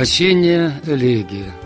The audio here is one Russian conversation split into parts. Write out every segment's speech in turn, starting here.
Осенняя элегия.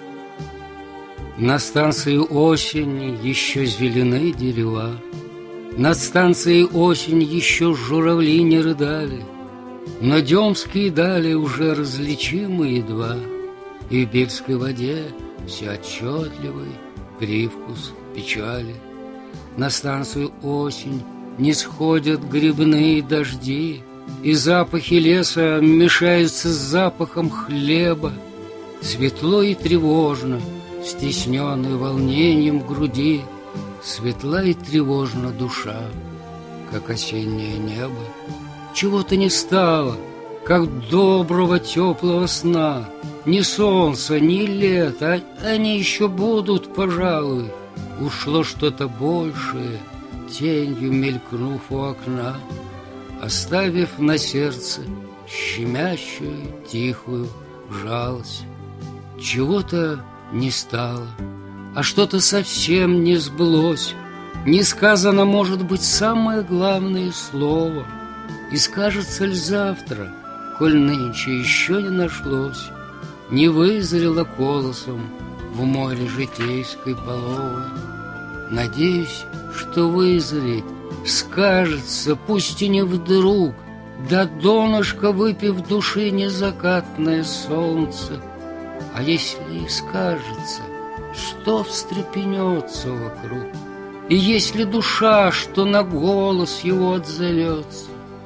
На станции осень еще зелены дерева, над станцией осень еще журавли не рыдали, но демские дали уже различимы едва, и в бельской воде все отчетливый привкус печали. На станцию осень не сходят грибные дожди, и запахи леса мешаются с запахом хлеба. Светло и тревожно, стесненной волнением в груди, светла и тревожна душа, как осеннее небо. Чего-то не стало, как доброго теплого сна. Ни солнца, ни лета, они еще будут, пожалуй. Ушло что-то большее, тенью мелькнув у окна, оставив на сердце щемящую, тихую жалость. Чего-то не стало, а что-то совсем не сбылось. Не сказано, может быть, самое главное слово. И скажется ли завтра, коль нынче еще не нашлось, не вызрело колосом в море житейской половой. Надеюсь, что вызреет, скажется, пусть и не вдруг, до донышка выпив души незакатное солнце. А если и скажется, что встрепенется вокруг, и если душа, что на голос его отзовется.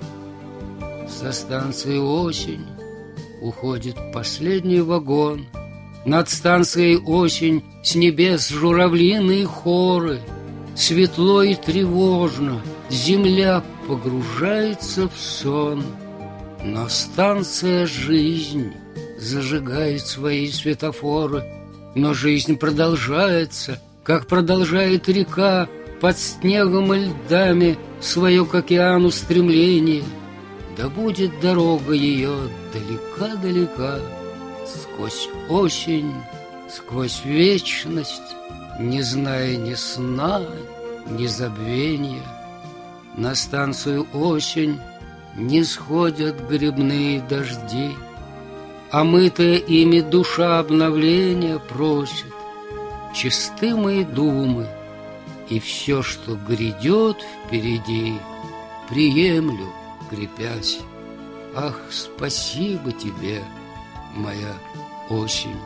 Со станции осень уходит последний вагон. Над станцией осень с небес журавлиные хоры. Светло и тревожно, земля погружается в сон. Но станция жизнь зажигает свои светофоры. Но жизнь продолжается, как продолжает река под снегом и льдами свое к океану стремление. Да будет дорога ее далека-далека, сквозь осень, сквозь вечность, не зная ни сна, ни забвения. На станцию осень не сходят грибные дожди, омытая ими душа обновления просит. Чисты мои думы, и все, что грядет впереди, приемлю, крепясь. Ах, спасибо тебе, моя осень.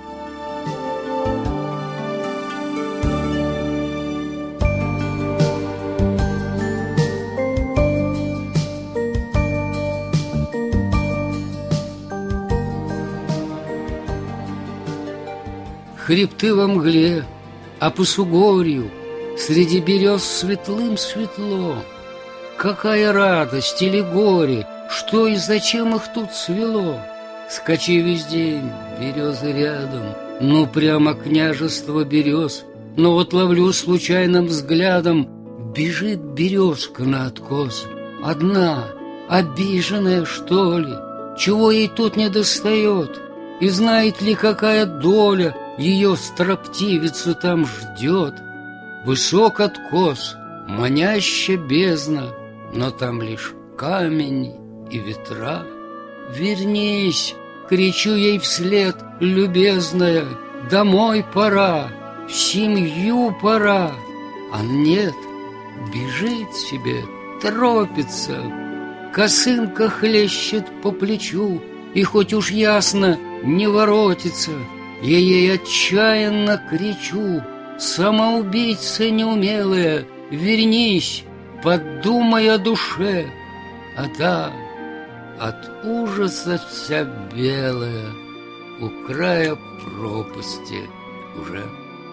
Хребты во мгле, а по сугорью среди берез светлым светло. Какая радость или горе, что и зачем их тут свело? Скачи весь день, березы рядом, ну прямо княжество берез. Но вот ловлю случайным взглядом, бежит березка на откос. Одна, обиженная, что ли? Чего ей тут не достает? И знает ли, какая доля ее строптивицу там ждет? Высок откос, маняща бездна, но там лишь камень и ветра. Вернись, кричу ей вслед, любезная, домой пора, в семью пора. А нет, бежит себе, торопится, косынка хлещет по плечу, и хоть уж ясно не воротится, я ей отчаянно кричу: самоубийца неумелая, вернись, подумай о душе. А та от ужаса вся белая, у края пропасти уже.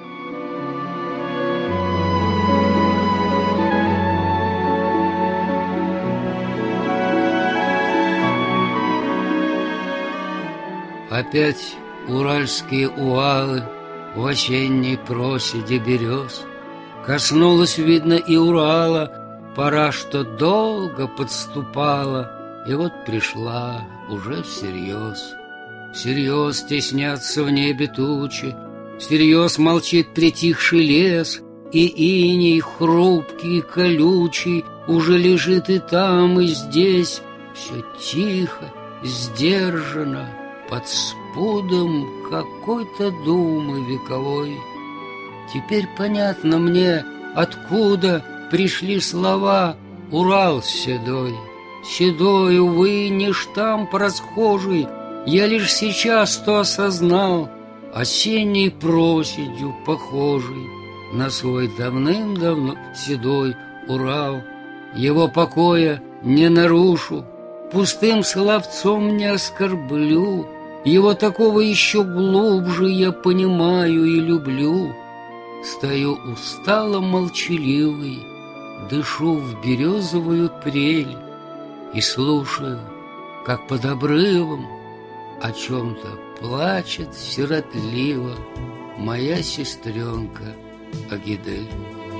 Опять уральские увалы в осенней проседи берез. Коснулась, видно, и Урала пора, что долго подступала, и вот пришла уже всерьез. Всерьез теснятся в небе тучи, всерьез молчит притихший лес, и иней хрупкий и колючий уже лежит и там, и здесь. Все тихо, сдержанно, под пудом какой-то думы вековой. Теперь понятно мне, откуда пришли слова «Урал седой». Седой, увы, не штамп расхожий, я лишь сейчас то осознал, осенней проседью похожий на свой давным-давно седой Урал. Его покоя не нарушу, пустым словцом не оскорблю, его такого еще глубже я понимаю и люблю. Стою устало молчаливый, дышу в березовую трель и слушаю, как под обрывом о чем-то плачет сиротливо моя сестренка Агидель.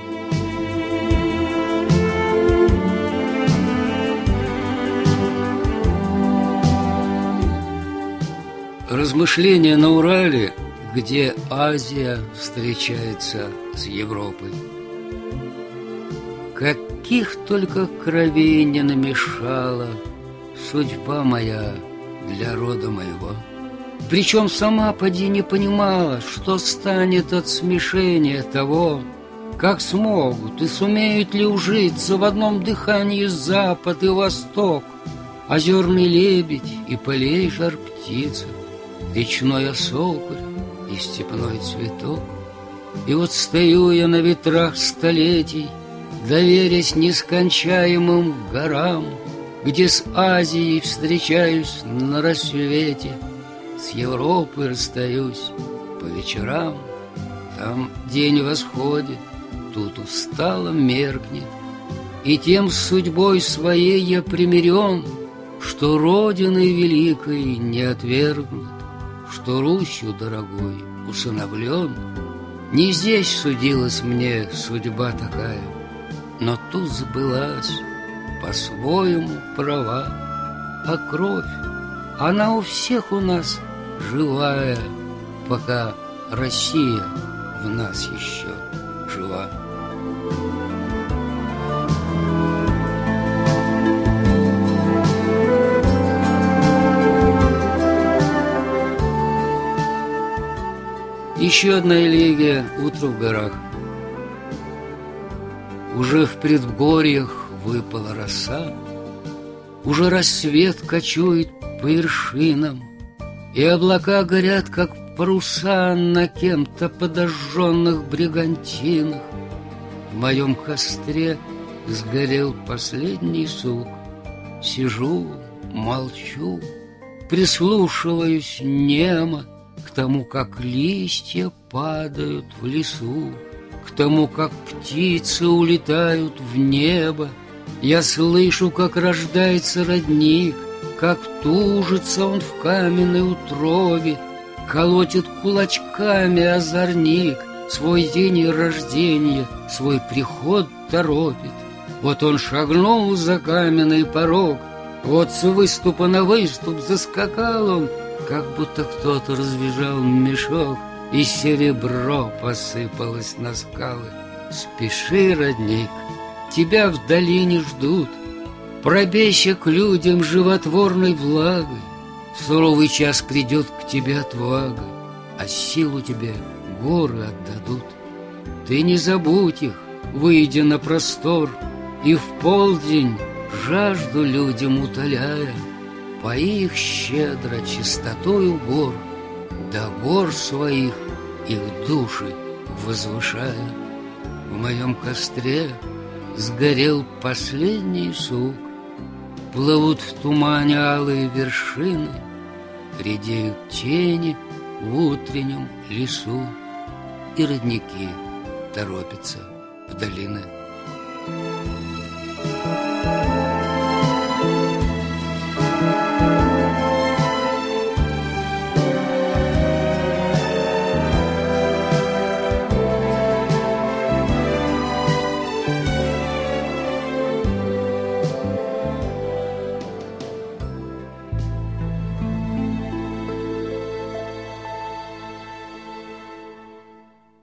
Размышления на Урале, где Азия встречается с Европой. Каких только кровей не намешала судьба моя для рода моего. Причем сама поди не понимала, что станет от смешения того, как смогут и сумеют ли ужиться в одном дыхании запад и восток, озерный лебедь и полей жар птица, речной осокорь и степной цветок. И вот стою я на ветрах столетий, доверясь нескончаемым горам, где с Азией встречаюсь на рассвете, с Европой расстаюсь по вечерам. Там день восходит, тут устало меркнет, и тем с судьбой своей я примирен, что Родиной великой не отвергнут, что Русью дорогой усыновлен. Не здесь судилась мне судьба такая, но тут сбылась по-своему права. А кровь, она у всех у нас живая, пока Россия в нас еще жива. Еще одна элегия «Утро в горах». Уже в предгорьях выпала роса, уже рассвет кочует по вершинам, и облака горят, как паруса на кем-то подожженных бригантинах. В моем костре сгорел последний сук. Сижу, молчу, прислушиваюсь немо к тому, как листья падают в лесу, к тому, как птицы улетают в небо. Я слышу, как рождается родник, как тужится он в каменной утробе, колотит кулачками озорник, свой день рождения, свой приход торопит. Вот он шагнул за каменный порог, вот с выступа на выступ заскакал он, как будто кто-то развязал мешок, и серебро посыпалось на скалы. Спеши, родник, тебя в долине ждут, пробейся к людям животворной влагой. В суровый час придет к тебе отвага, а силу тебе горы отдадут. Ты не забудь их, выйдя на простор, и в полдень, жажду людям утоляя, пои их щедро чистотою гор, до гор своих их души возвышая. В моем костре сгорел последний сук, плывут в тумане алые вершины, редеют тени в утреннем лесу, и родники торопятся в долины.